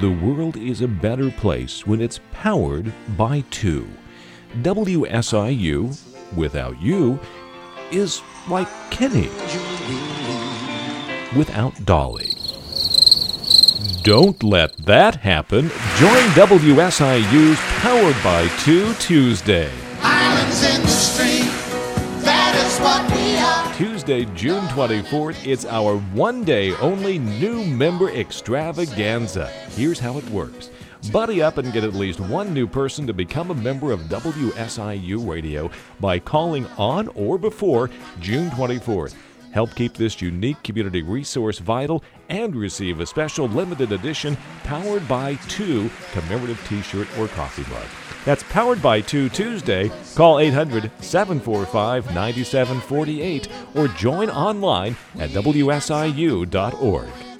The world is a better place when it's powered by two. WSIU, without you, is like Kenny without Dolly. Don't let that happen. Join WSIU's Powered by Two Tuesday. Islands in the stream, that is what we are. Tuesday, June 24th, it's our one-day only new member extravaganza. Here's how it works. Buddy up and get at least one new person to become a member of WSIU Radio by calling on or before June 24th. Help keep this unique community resource vital and receive a special limited edition Powered by Two commemorative t-shirt or coffee mug. That's Powered by Two Tuesday. Call 800-745-9748 or join online at WSIU.org.